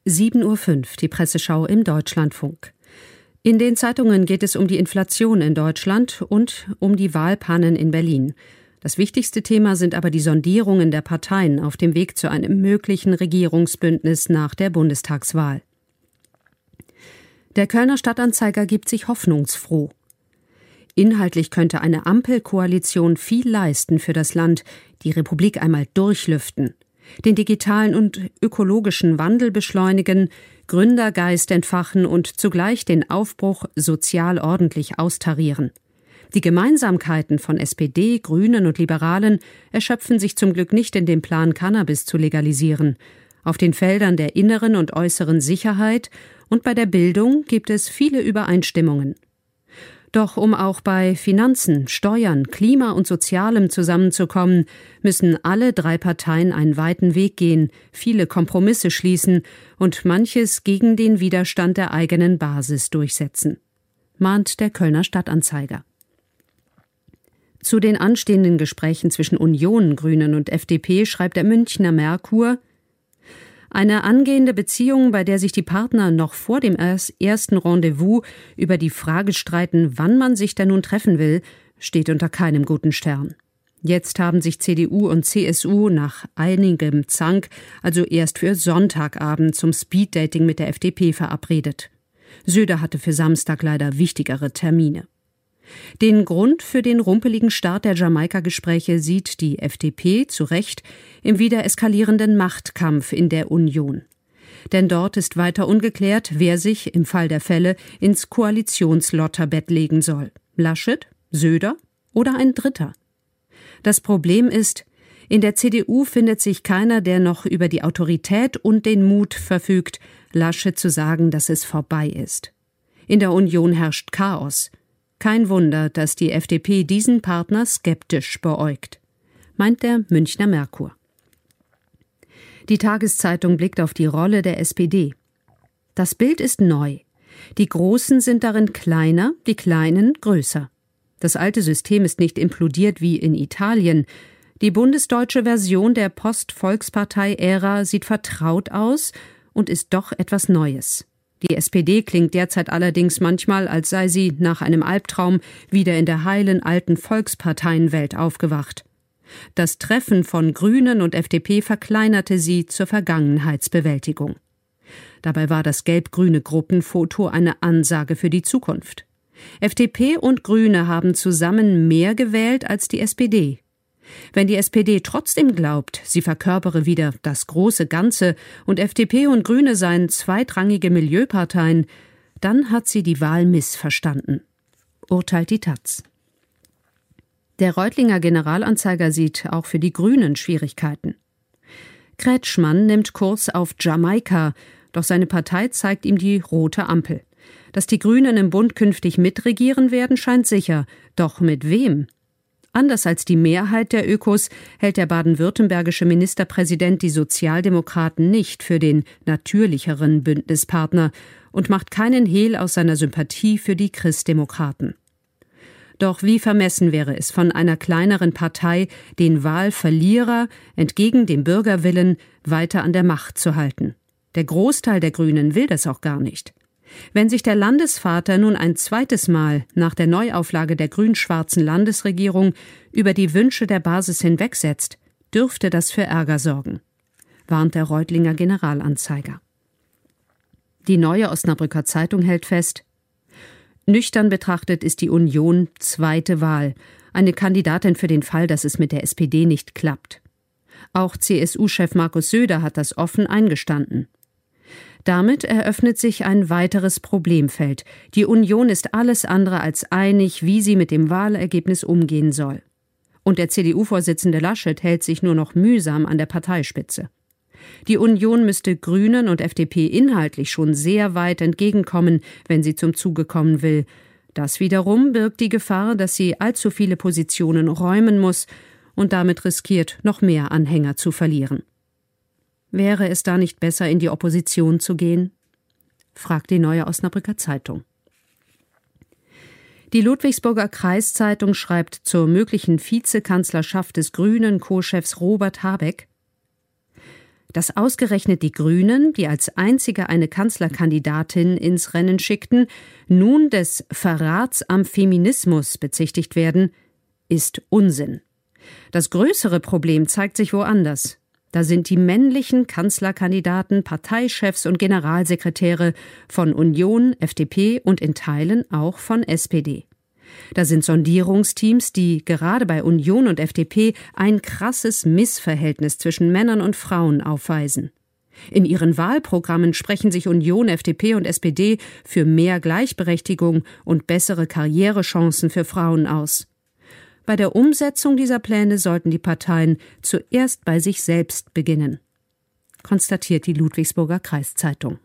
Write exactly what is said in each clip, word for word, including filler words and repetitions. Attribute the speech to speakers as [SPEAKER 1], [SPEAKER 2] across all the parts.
[SPEAKER 1] sieben Uhr fünf, die Presseschau im Deutschlandfunk. In den Zeitungen geht es um die Inflation in Deutschland und um die Wahlpannen in Berlin. Das wichtigste Thema sind aber die Sondierungen der Parteien auf dem Weg zu einem möglichen Regierungsbündnis nach der Bundestagswahl. Der Kölner Stadtanzeiger gibt sich hoffnungsfroh. Inhaltlich könnte eine Ampelkoalition viel leisten für das Land, die Republik einmal durchlüften, den digitalen und ökologischen Wandel beschleunigen, Gründergeist entfachen und zugleich den Aufbruch sozial ordentlich austarieren. Die Gemeinsamkeiten von S P D, Grünen und Liberalen erschöpfen sich zum Glück nicht in dem Plan, Cannabis zu legalisieren. Auf den Feldern der inneren und äußeren Sicherheit und bei der Bildung gibt es viele Übereinstimmungen. Doch um auch bei Finanzen, Steuern, Klima und Sozialem zusammenzukommen, müssen alle drei Parteien einen weiten Weg gehen, viele Kompromisse schließen und manches gegen den Widerstand der eigenen Basis durchsetzen, mahnt der Kölner Stadtanzeiger. Zu den anstehenden Gesprächen zwischen Union, Grünen und F D P schreibt der Münchner Merkur: Eine angehende Beziehung, bei der sich die Partner noch vor dem ersten Rendezvous über die Frage streiten, wann man sich denn nun treffen will, steht unter keinem guten Stern. Jetzt haben sich C D U und C S U nach einigem Zank also erst für Sonntagabend zum Speeddating mit der F D P verabredet. Söder hatte für Samstag leider wichtigere Termine. Den Grund für den rumpeligen Start der Jamaika-Gespräche sieht die F D P zu Recht im wieder eskalierenden Machtkampf in der Union. Denn dort ist weiter ungeklärt, wer sich im Fall der Fälle ins Koalitionslotterbett legen soll. Laschet, Söder oder ein Dritter? Das Problem ist, in der C D U findet sich keiner, der noch über die Autorität und den Mut verfügt, Laschet zu sagen, dass es vorbei ist. In der Union herrscht Chaos. Kein Wunder, dass die F D P diesen Partner skeptisch beäugt, meint der Münchner Merkur. Die Tageszeitung blickt auf die Rolle der S P D. Das Bild ist neu. Die Großen sind darin kleiner, die Kleinen größer. Das alte System ist nicht implodiert wie in Italien. Die bundesdeutsche Version der Post-Volkspartei-Ära sieht vertraut aus und ist doch etwas Neues. Die S P D klingt derzeit allerdings manchmal, als sei sie nach einem Albtraum wieder in der heilen alten Volksparteienwelt aufgewacht. Das Treffen von Grünen und F D P verkleinerte sie zur Vergangenheitsbewältigung. Dabei war das gelb-grüne Gruppenfoto eine Ansage für die Zukunft. F D P und Grüne haben zusammen mehr gewählt als die S P D. Wenn die S P D trotzdem glaubt, sie verkörpere wieder das große Ganze und F D P und Grüne seien zweitrangige Milieuparteien, dann hat sie die Wahl missverstanden, urteilt die Taz. Der Reutlinger Generalanzeiger sieht auch für die Grünen Schwierigkeiten. Kretschmann nimmt Kurs auf Jamaika, doch seine Partei zeigt ihm die rote Ampel. Dass die Grünen im Bund künftig mitregieren werden, scheint sicher. Doch mit wem? Anders als die Mehrheit der Ökos hält der baden-württembergische Ministerpräsident die Sozialdemokraten nicht für den natürlicheren Bündnispartner und macht keinen Hehl aus seiner Sympathie für die Christdemokraten. Doch wie vermessen wäre es von einer kleineren Partei, den Wahlverlierer entgegen dem Bürgerwillen weiter an der Macht zu halten. Der Großteil der Grünen will das auch gar nicht. Wenn sich der Landesvater nun ein zweites Mal nach der Neuauflage der grün-schwarzen Landesregierung über die Wünsche der Basis hinwegsetzt, dürfte das für Ärger sorgen, warnt der Reutlinger Generalanzeiger. Die Neue Osnabrücker Zeitung hält fest: Nüchtern betrachtet ist die Union zweite Wahl, eine Kandidatin für den Fall, dass es mit der S P D nicht klappt. Auch C S U-Chef Markus Söder hat das offen eingestanden. Damit eröffnet sich ein weiteres Problemfeld. Die Union ist alles andere als einig, wie sie mit dem Wahlergebnis umgehen soll. Und der C D U-Vorsitzende Laschet hält sich nur noch mühsam an der Parteispitze. Die Union müsste Grünen und F D P inhaltlich schon sehr weit entgegenkommen, wenn sie zum Zuge kommen will. Das wiederum birgt die Gefahr, dass sie allzu viele Positionen räumen muss und damit riskiert, noch mehr Anhänger zu verlieren. Wäre es da nicht besser, in die Opposition zu gehen? Fragt die Neue Osnabrücker Zeitung. Die Ludwigsburger Kreiszeitung schreibt zur möglichen Vizekanzlerschaft des Grünen Co-Chefs Robert Habeck: Dass ausgerechnet die Grünen, die als einzige eine Kanzlerkandidatin ins Rennen schickten, nun des Verrats am Feminismus bezichtigt werden, ist Unsinn. Das größere Problem zeigt sich woanders. Da sind die männlichen Kanzlerkandidaten, Parteichefs und Generalsekretäre von Union, F D P und in Teilen auch von S P D. Da sind Sondierungsteams, die gerade bei Union und F D P ein krasses Missverhältnis zwischen Männern und Frauen aufweisen. In ihren Wahlprogrammen sprechen sich Union, F D P und S P D für mehr Gleichberechtigung und bessere Karrierechancen für Frauen aus. Bei der Umsetzung dieser Pläne sollten die Parteien zuerst bei sich selbst beginnen, konstatiert die Ludwigsburger Kreiszeitung.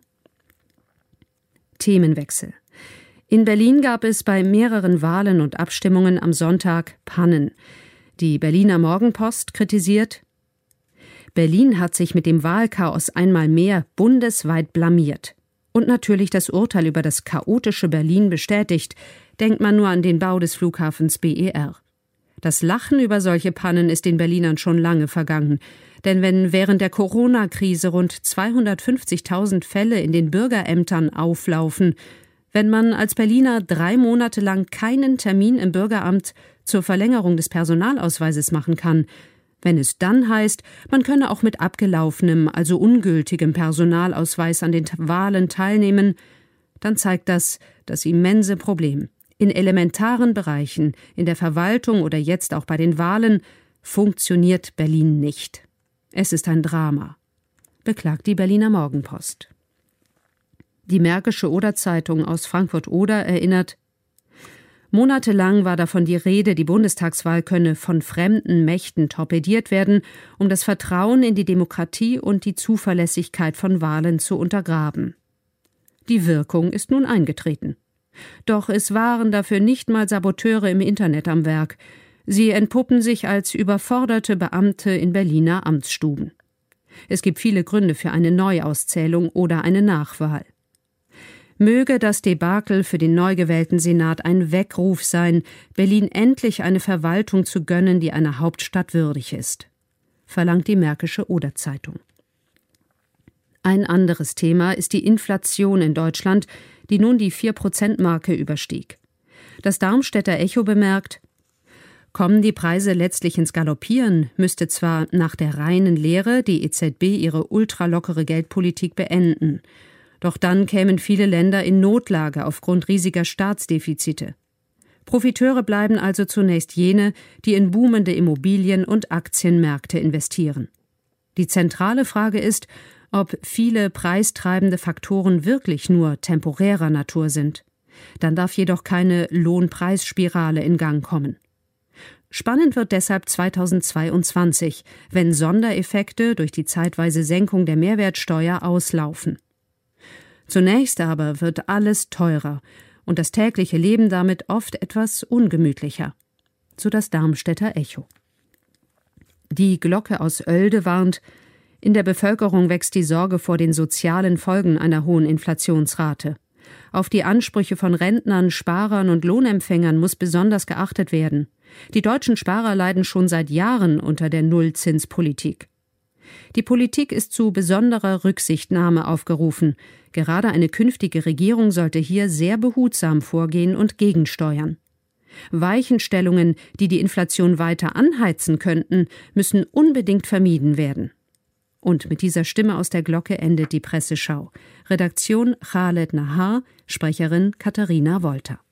[SPEAKER 1] Themenwechsel. In Berlin gab es bei mehreren Wahlen und Abstimmungen am Sonntag Pannen. Die Berliner Morgenpost kritisiert: Berlin hat sich mit dem Wahlchaos einmal mehr bundesweit blamiert. Und natürlich das Urteil über das chaotische Berlin bestätigt, denkt man nur an den Bau des Flughafens B E R. Das Lachen über solche Pannen ist den Berlinern schon lange vergangen. Denn wenn während der Corona-Krise rund zweihundertfünfzigtausend Fälle in den Bürgerämtern auflaufen, wenn man als Berliner drei Monate lang keinen Termin im Bürgeramt zur Verlängerung des Personalausweises machen kann, wenn es dann heißt, man könne auch mit abgelaufenem, also ungültigem Personalausweis an den Wahlen teilnehmen, dann zeigt das das immense Problem. In elementaren Bereichen, in der Verwaltung oder jetzt auch bei den Wahlen, funktioniert Berlin nicht. Es ist ein Drama, beklagt die Berliner Morgenpost. Die Märkische Oder-Zeitung aus Frankfurt-Oder erinnert: Monatelang war davon die Rede, die Bundestagswahl könne von fremden Mächten torpediert werden, um das Vertrauen in die Demokratie und die Zuverlässigkeit von Wahlen zu untergraben. Die Wirkung ist nun eingetreten. Doch es waren dafür nicht mal Saboteure im Internet am Werk. Sie entpuppen sich als überforderte Beamte in Berliner Amtsstuben. Es gibt viele Gründe für eine Neuauszählung oder eine Nachwahl. Möge das Debakel für den neu gewählten Senat ein Weckruf sein, Berlin endlich eine Verwaltung zu gönnen, die einer Hauptstadt würdig ist, verlangt die Märkische Oder-Zeitung. Ein anderes Thema ist die Inflation in Deutschland, die nun die vier Prozent Marke überstieg. Das Darmstädter Echo bemerkt: Kommen die Preise letztlich ins Galoppieren, müsste zwar nach der reinen Lehre die E Z B ihre ultralockere Geldpolitik beenden. Doch dann kämen viele Länder in Notlage aufgrund riesiger Staatsdefizite. Profiteure bleiben also zunächst jene, die in boomende Immobilien- und Aktienmärkte investieren. Die zentrale Frage ist, ob viele preistreibende Faktoren wirklich nur temporärer Natur sind. Dann darf jedoch keine Lohnpreisspirale in Gang kommen. Spannend wird deshalb zweitausendzweiundzwanzig, wenn Sondereffekte durch die zeitweise Senkung der Mehrwertsteuer auslaufen. Zunächst aber wird alles teurer und das tägliche Leben damit oft etwas ungemütlicher, so das Darmstädter Echo. Die Glocke aus Oelde warnt: In der Bevölkerung wächst die Sorge vor den sozialen Folgen einer hohen Inflationsrate. Auf die Ansprüche von Rentnern, Sparern und Lohnempfängern muss besonders geachtet werden. Die deutschen Sparer leiden schon seit Jahren unter der Nullzinspolitik. Die Politik ist zu besonderer Rücksichtnahme aufgerufen. Gerade eine künftige Regierung sollte hier sehr behutsam vorgehen und gegensteuern. Weichenstellungen, die die Inflation weiter anheizen könnten, müssen unbedingt vermieden werden. Und mit dieser Stimme aus der Glocke endet die Presseschau. Redaktion Khaled Nahar, Sprecherin Katharina Wolter.